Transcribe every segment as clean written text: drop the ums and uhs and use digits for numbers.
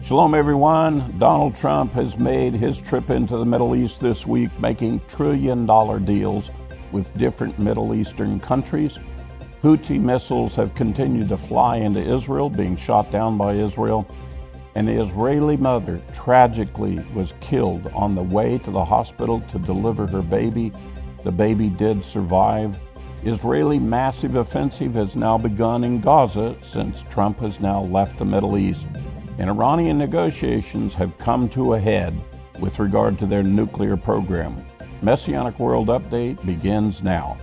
Shalom, everyone. Donald Trump has made his trip into the Middle East this week, making trillion-dollar deals with different Middle Eastern countries. Houthi missiles have continued to fly into Israel, being shot down by Israel. An Israeli mother tragically was killed on the way to the hospital to deliver her baby. The baby did survive. Israeli massive offensive has now begun in Gaza since Trump has now left the Middle East. And Iranian negotiations have come to a head with regard to their nuclear program. Messianic World Update begins now.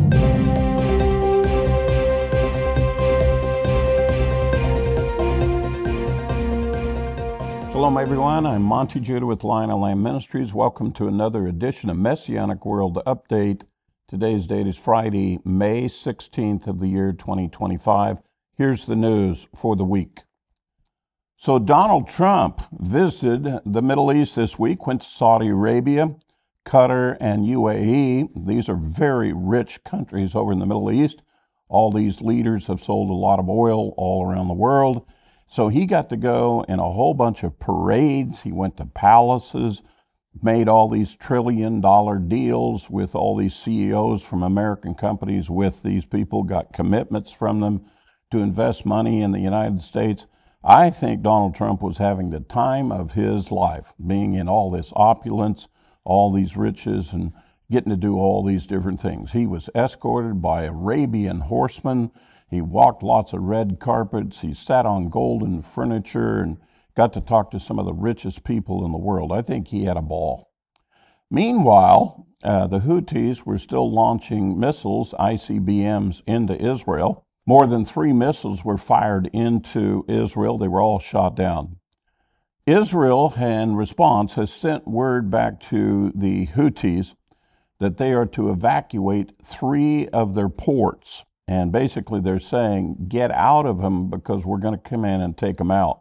Shalom, everyone. I'm Monty Judah with Lion and Lamb Ministries. Welcome to another edition of Messianic World Update. Today's date is Friday, May 16th of the year 2025. Here's the news for the week. So Donald Trump visited the Middle East this week, went to Saudi Arabia, Qatar, and UAE. These are very rich countries over in the Middle East. All these leaders have sold a lot of oil all around the world. So he got to go in a whole bunch of parades. He went to palaces, made all these trillion-dollar deals with all these CEOs from American companies with these people, got commitments from them to invest money in the United States. I think Donald Trump was having the time of his life, being in all this opulence, all these riches, and getting to do all these different things. He was escorted by Arabian horsemen. He walked lots of red carpets. He sat on golden furniture and got to talk to some of the richest people in the world. I think he had a ball. Meanwhile, the Houthis were still launching missiles, ICBMs, into Israel. More than 3 missiles were fired into Israel. They were all shot down. Israel, in response, has sent word back to the Houthis that they are to evacuate 3 of their ports. And basically they're saying, get out of them because we're going to come in and take them out.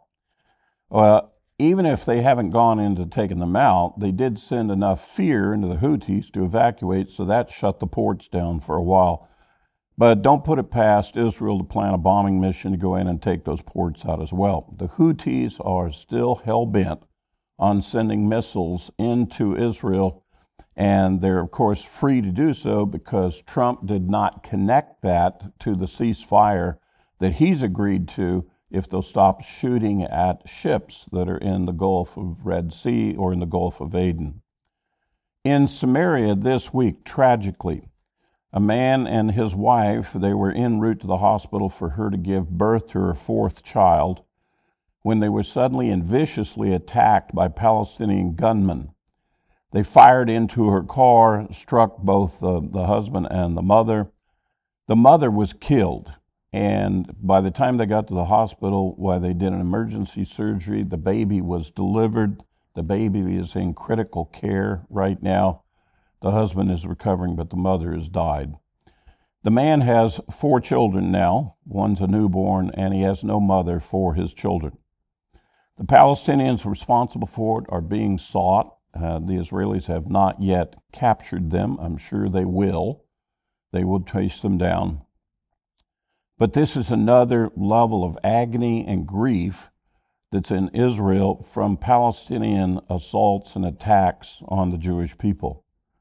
Even if they haven't gone into taking them out, they did send enough fear into the Houthis to evacuate, so that shut the ports down for a while. But don't put it past Israel to plan a bombing mission to go in and take those ports out as well. The Houthis are still hell-bent on sending missiles into Israel, and they're, of course, free to do so because Trump did not connect that to the ceasefire that he's agreed to if they'll stop shooting at ships that are in the Gulf of Red Sea or in the Gulf of Aden. In Samaria this week, tragically, a man and his wife, they were en route to the hospital for her to give birth to her 4th child when they were suddenly and viciously attacked by Palestinian gunmen. They fired into her car, struck both the husband and the mother. The mother was killed, and by the time they got to the hospital, while they did an emergency surgery, the baby was delivered. The baby is in critical care right now. The husband is recovering, but the mother has died. The man has 4 children now. One's a newborn, and he has no mother for his children. The Palestinians responsible for it are being sought. The Israelis have not yet captured them. I'm sure they will. They will chase them down. But this is another level of agony and grief that's in Israel from Palestinian assaults and attacks on the Jewish people.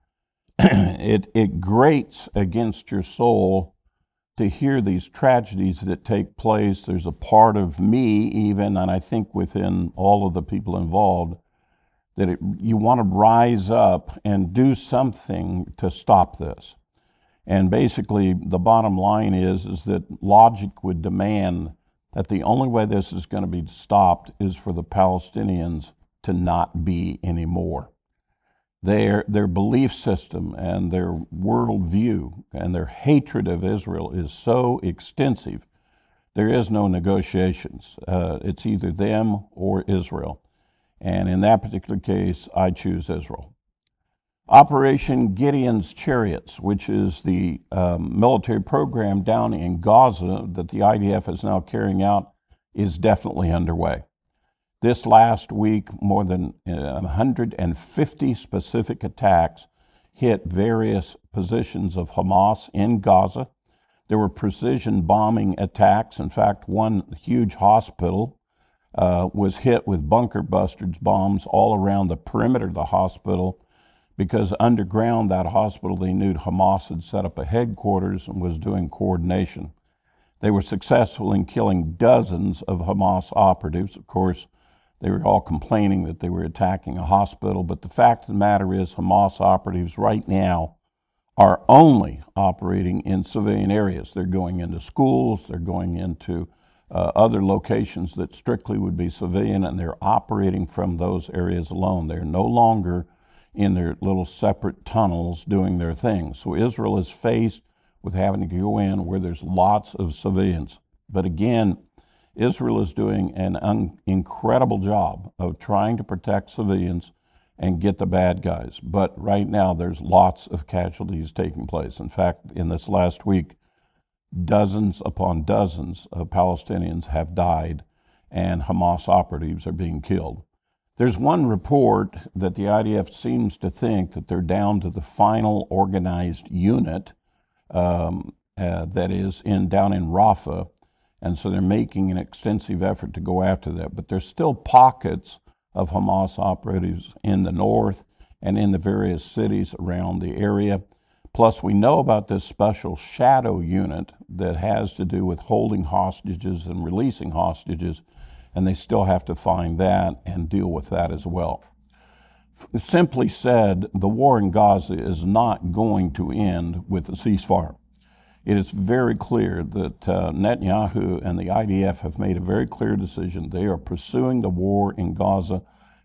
It grates against your soul to hear these tragedies that take place. There's a part of me even, and I think within all of the people involved, that you want to rise up and do something to stop this. And basically, the bottom line is that logic would demand that the only way this is going to be stopped is for the Palestinians to not be anymore. Their belief system and their worldview and their hatred of Israel is so extensive, there is no negotiations. It's either them or Israel. And in that particular case, I choose Israel. Operation Gideon's Chariots, which is the military program down in Gaza that the IDF is now carrying out, is definitely underway. This last week, more than 150 specific attacks hit various positions of Hamas in Gaza. There were precision bombing attacks. In fact, one huge hospital was hit with bunker busters bombs all around the perimeter of the hospital, because underground that hospital, they knew Hamas had set up a headquarters and was doing coordination. They were successful in killing dozens of Hamas operatives. Of course, they were all complaining that they were attacking a hospital, but the fact of the matter is Hamas operatives right now are only operating in civilian areas. They're going into schools, they're going into other locations that strictly would be civilian, and they're operating from those areas alone. They're no longer in their little separate tunnels doing their thing. So Israel is faced with having to go in where there's lots of civilians. But again, Israel is doing an incredible job of trying to protect civilians and get the bad guys. But right now, there's lots of casualties taking place. In fact, in this last week, dozens upon dozens of Palestinians have died, and Hamas operatives are being killed. There's one report that the IDF seems to think that they're down to the final organized unit that is down in Rafah, and so they're making an extensive effort to go after that. But there's still pockets of Hamas operatives in the north and in the various cities around the area. Plus, we know about this special shadow unit that has to do with holding hostages and releasing hostages, and they still have to find that and deal with that as well. Simply said, the war in Gaza is not going to end with a ceasefire. It is very clear that Netanyahu and the IDF have made a very clear decision. They are pursuing the war in Gaza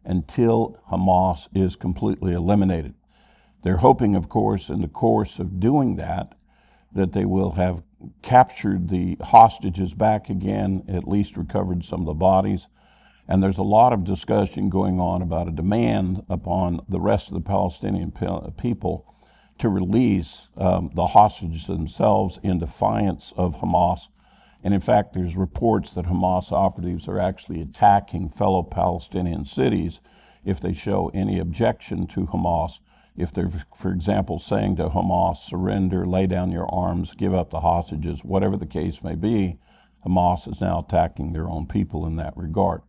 until Hamas is completely eliminated. They're hoping, of course, in the course of doing that, that they will have captured the hostages back again, at least recovered some of the bodies. And there's a lot of discussion going on about a demand upon the rest of the Palestinian people to release the hostages themselves in defiance of Hamas. And in fact, there's reports that Hamas operatives are actually attacking fellow Palestinian cities if they show any objection to Hamas. If they're, for example, saying to Hamas, surrender, lay down your arms, give up the hostages, whatever the case may be, Hamas is now attacking their own people in that regard.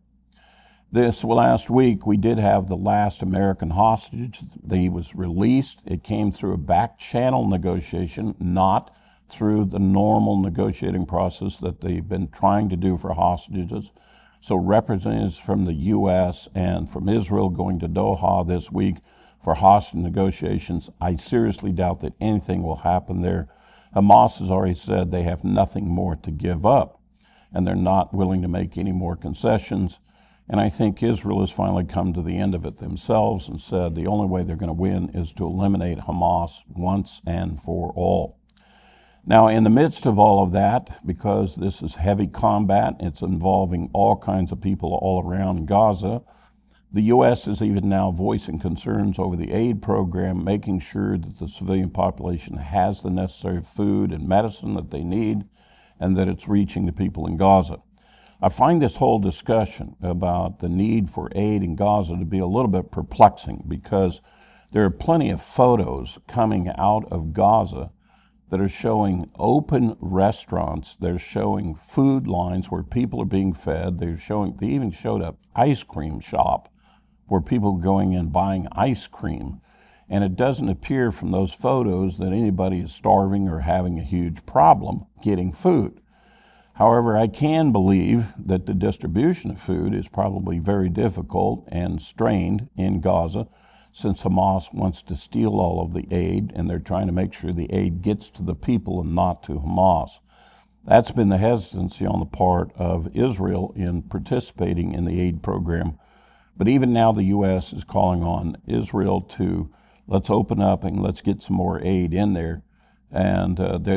This last week, we did have the last American hostage. He was released. It came through a back channel negotiation, not through the normal negotiating process that they've been trying to do for hostages. So representatives from the U.S. and from Israel going to Doha this week for hostage negotiations. I seriously doubt that anything will happen there. Hamas has already said they have nothing more to give up, and they're not willing to make any more concessions. And I think Israel has finally come to the end of it themselves and said the only way they're going to win is to eliminate Hamas once and for all. Now, in the midst of all of that, because this is heavy combat, it's involving all kinds of people all around Gaza, the U.S. is even now voicing concerns over the aid program, making sure that the civilian population has the necessary food and medicine that they need, and that it's reaching the people in Gaza. I find this whole discussion about the need for aid in Gaza to be a little bit perplexing, because there are plenty of photos coming out of Gaza that are showing open restaurants. They're showing food lines where people are being fed. They even showed an ice cream shop where people are going in buying ice cream. And it doesn't appear from those photos that anybody is starving or having a huge problem getting food. However, I can believe that the distribution of food is probably very difficult and strained in Gaza, since Hamas wants to steal all of the aid, and they're trying to make sure the aid gets to the people and not to Hamas. That's been the hesitancy on the part of Israel in participating in the aid program. But even now the U.S. is calling on Israel to let's open up and let's get some more aid in there. And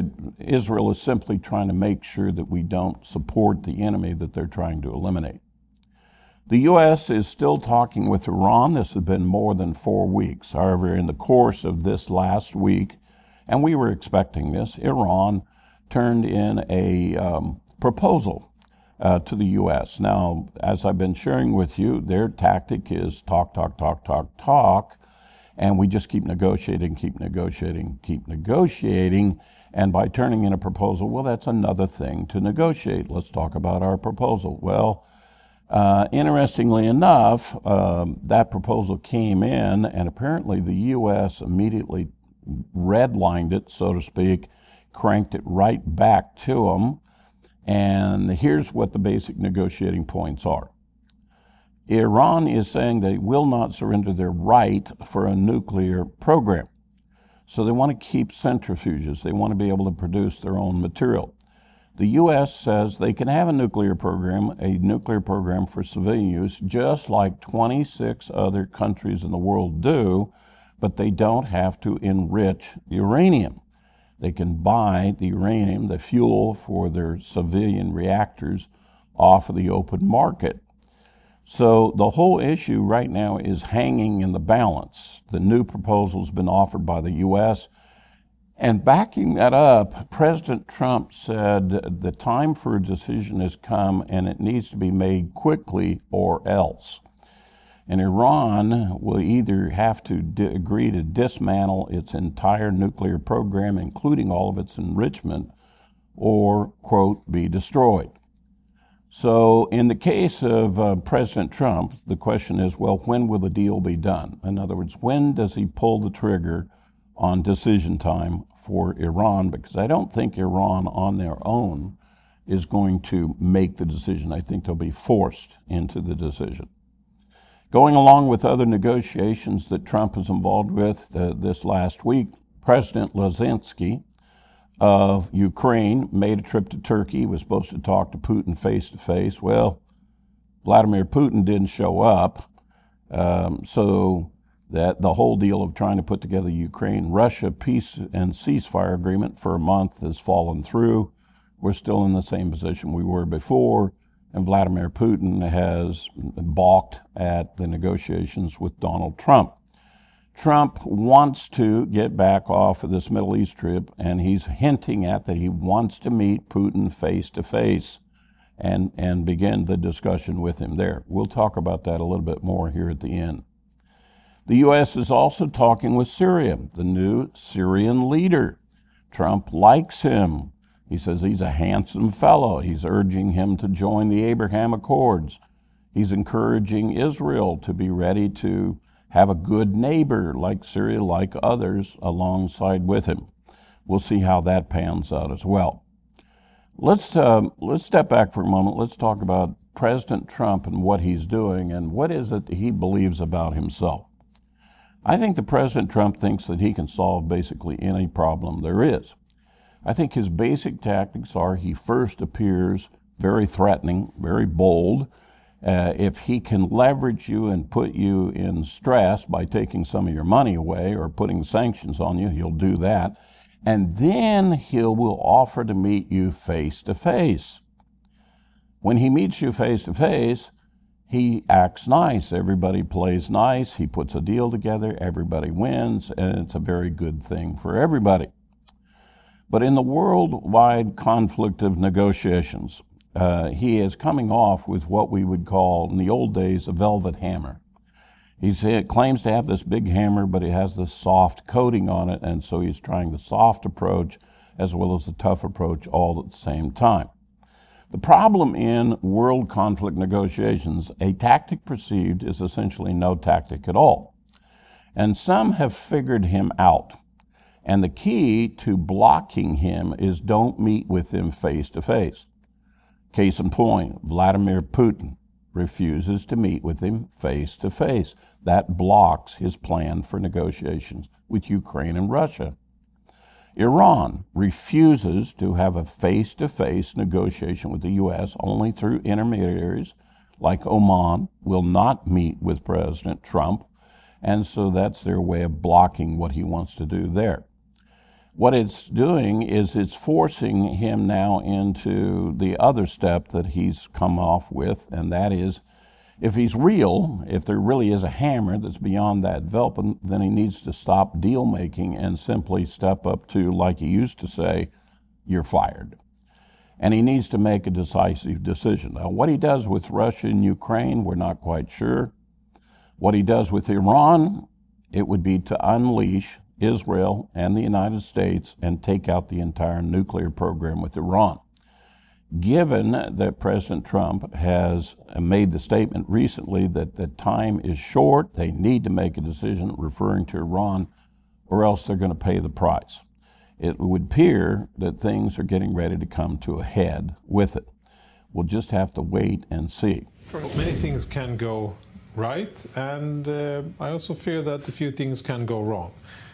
Israel is simply trying to make sure that we don't support the enemy that they're trying to eliminate. The U.S. is still talking with Iran. This has been more than 4 weeks. However, in the course of this last week, and we were expecting this, Iran turned in a proposal to the U.S. Now, as I've been sharing with you, their tactic is talk, talk, talk, talk, talk, and we just keep negotiating, and by turning in a proposal, well, that's another thing to negotiate. Let's talk about our proposal. Well, Interestingly enough, that proposal came in, and apparently the U.S. immediately redlined it, so to speak, cranked it right back to them. And here's what the basic negotiating points are. Iran is saying they will not surrender their right for a nuclear program. So they want to keep centrifuges. They want to be able to produce their own material. The U.S. says they can have a nuclear program for civilian use, just like 26 other countries in the world do, but they don't have to enrich uranium. They can buy the uranium, the fuel for their civilian reactors, off of the open market. So the whole issue right now is hanging in the balance. The new proposal's been offered by the U.S., and backing that up, President Trump said the time for a decision has come and it needs to be made quickly or else. And Iran will either have to agree to dismantle its entire nuclear program, including all of its enrichment, or, quote, be destroyed. So in the case of President Trump, the question is, well, when will the deal be done? In other words, when does he pull the trigger on decision time for Iran? Because I don't think Iran on their own is going to make the decision. I think they'll be forced into the decision. Going along with other negotiations that Trump is involved with this last week, President Zelensky of Ukraine made a trip to Turkey. He was supposed to talk to Putin face-to-face. Well, Vladimir Putin didn't show up, so that the whole deal of trying to put together Ukraine-Russia peace and ceasefire agreement for a month has fallen through. We're still in the same position we were before, and Vladimir Putin has balked at the negotiations with Donald Trump. Trump wants to get back off of this Middle East trip, and he's hinting at that he wants to meet Putin face-to-face and begin the discussion with him there. We'll talk about that a little bit more here at the end. The U.S. is also talking with Syria, the new Syrian leader. Trump likes him. He says he's a handsome fellow. He's urging him to join the Abraham Accords. He's encouraging Israel to be ready to have a good neighbor like Syria, like others, alongside with him. We'll see how that pans out as well. Let's step back for a moment. Let's talk about President Trump and what he's doing and what is it that he believes about himself. I think that President Trump thinks that he can solve basically any problem there is. I think his basic tactics are he first appears very threatening, very bold. If he can leverage you and put you in stress by taking some of your money away or putting sanctions on you, he'll do that. And then he will offer to meet you face to face. When he meets you face to face, he acts nice. Everybody plays nice. He puts a deal together. Everybody wins, and it's a very good thing for everybody. But in the worldwide conflict of negotiations, he is coming off with what we would call, in the old days, a velvet hammer. He claims to have this big hammer, but it has this soft coating on it, and so he's trying the soft approach as well as the tough approach all at the same time. The problem in world conflict negotiations, a tactic perceived is essentially no tactic at all. And some have figured him out. And the key to blocking him is don't meet with him face to face. Case in point, Vladimir Putin refuses to meet with him face to face. That blocks his plan for negotiations with Ukraine and Russia. Iran refuses to have a face-to-face negotiation with the U.S. only through intermediaries like Oman, will not meet with President Trump, and so that's their way of blocking what he wants to do there. What it's doing is it's forcing him now into the other step that he's come off with, and that is, if he's real, if there really is a hammer that's beyond that velvet, then he needs to stop deal-making and simply step up to, like he used to say, you're fired. And he needs to make a decisive decision. Now, what he does with Russia and Ukraine, we're not quite sure. What he does with Iran, it would be to unleash Israel and the United States and take out the entire nuclear program with Iran. given that President Trump has made the statement recently that the time is short, they need to make a decision referring to Iran, or else they're going to pay the price. It would appear that things are getting ready to come to a head with it. We'll just have to wait and see. Many things can go right, and I also fear that a few things can go wrong.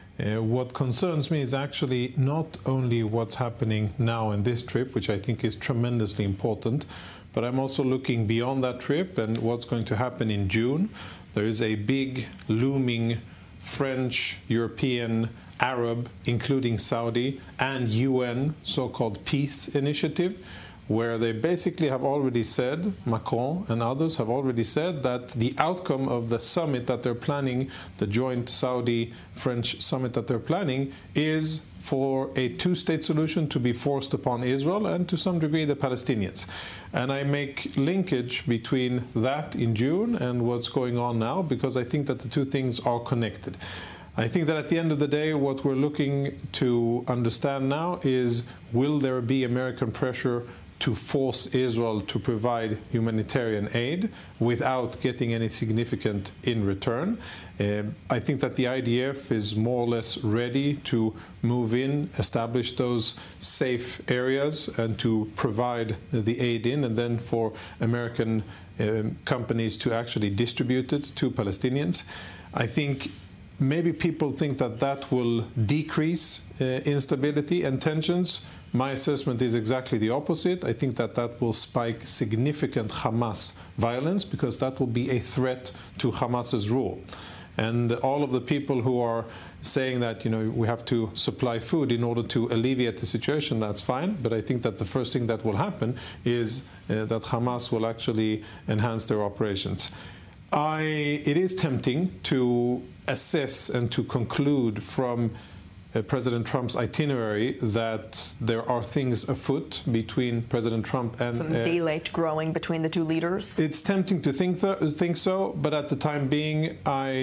What concerns me is actually not only what's happening now in this trip, which I think is tremendously important, but I'm also looking beyond that trip and what's going to happen in June. There is a big looming French, European, Arab, including Saudi, and UN so-called peace initiative, where they basically have already said, Macron and others have already said, that the outcome of the summit that they're planning, the joint Saudi-French summit that they're planning, is for a two-state solution to be forced upon Israel and to some degree the Palestinians. And I make linkage between that in June and what's going on now, because I think that the two things are connected. I think that at the end of the day, what we're looking to understand now is, will there be American pressure to force Israel to provide humanitarian aid without getting any significant in return? I think that the IDF is more or less ready to move in, establish those safe areas, and to provide the aid in, and then for American companies to actually distribute it to Palestinians. I think maybe people think that that will decrease instability and tensions. My assessment is exactly the opposite. I think that that will spike significant Hamas violence, because that will be a threat to Hamas's rule. And all of the people who are saying that, we have to supply food in order to alleviate the situation, that's fine. But I think that the first thing that will happen is that Hamas will actually enhance their operations. It is tempting to assess and to conclude from President Trump's itinerary that there are things afoot between President Trump and some daylight growing between the two leaders. It's tempting to think so, but at the time being,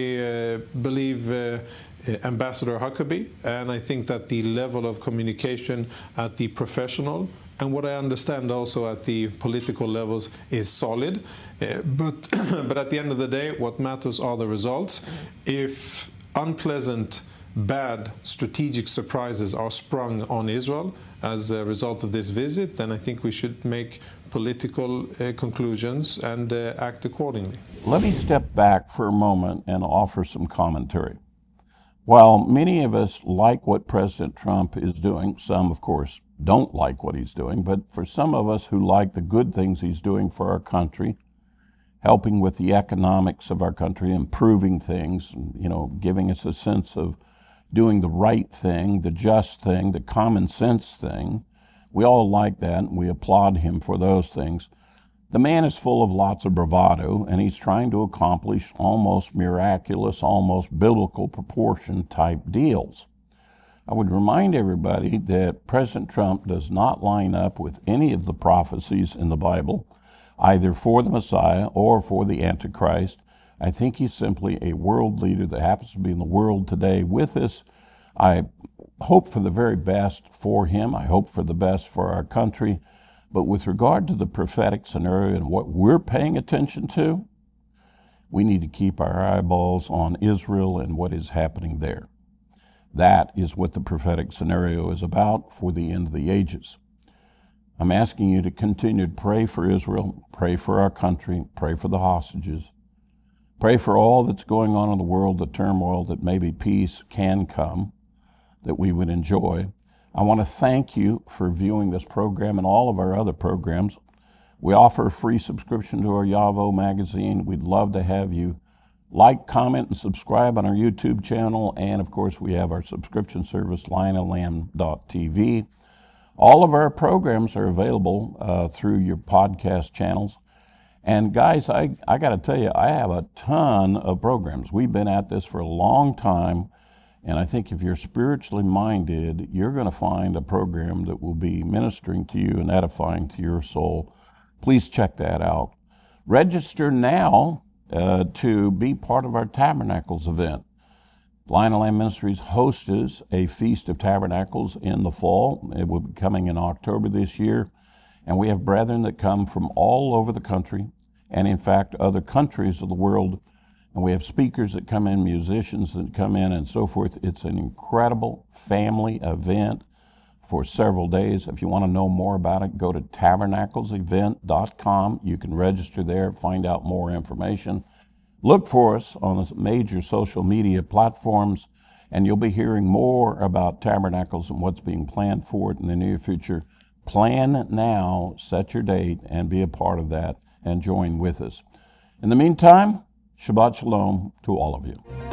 I believe Ambassador Huckabee, and I think that the level of communication at the professional and what I understand also at the political levels is solid. But at the end of the day, what matters are the results. If unpleasant, bad strategic surprises are sprung on Israel as a result of this visit, then I think we should make political conclusions and act accordingly. Let me step back for a moment and offer some commentary. While many of us like what President Trump is doing, some, of course, don't like what he's doing, but for some of us who like the good things he's doing for our country, helping with the economics of our country, improving things, giving us a sense of doing the right thing, the just thing, the common sense thing. We all like that, and we applaud him for those things. The man is full of lots of bravado, and he's trying to accomplish almost miraculous, almost biblical proportion type deals. I would remind everybody that President Trump does not line up with any of the prophecies in the Bible, either for the Messiah or for the Antichrist. I think he's simply a world leader that happens to be in the world today with us. I hope for the very best for him. I hope for the best for our country. But with regard to the prophetic scenario and what we're paying attention to, we need to keep our eyeballs on Israel and what is happening there. That is what the prophetic scenario is about for the end of the ages. I'm asking you to continue to pray for Israel, pray for our country, pray for the hostages, pray for all that's going on in the world, the turmoil, that maybe peace can come, that we would enjoy. I want to thank you for viewing this program and all of our other programs. We offer a free subscription to our Yavo magazine. We'd love to have you like, comment, and subscribe on our YouTube channel. And, of course, we have our subscription service, lionoflamb.tv. All of our programs are available through your podcast channels. And, guys, I got to tell you, I have a ton of programs. We've been at this for a long time. And I think if you're spiritually minded, you're going to find a program that will be ministering to you and edifying to your soul. Please check that out. Register now to be part of our Tabernacles event. Lion and Lamb Ministries hosts a Feast of Tabernacles in the fall. It will be coming in October this year. And we have brethren that come from all over the country, and in fact, other countries of the world. And we have speakers that come in, musicians that come in, and so forth. It's an incredible family event for several days. If you want to know more about it, go to tabernaclesevent.com. You can register there, find out more information. Look for us on the major social media platforms, and you'll be hearing more about Tabernacles and what's being planned for it in the near future. Plan now, set your date, and be a part of that, and join with us. In the meantime, Shabbat Shalom to all of you.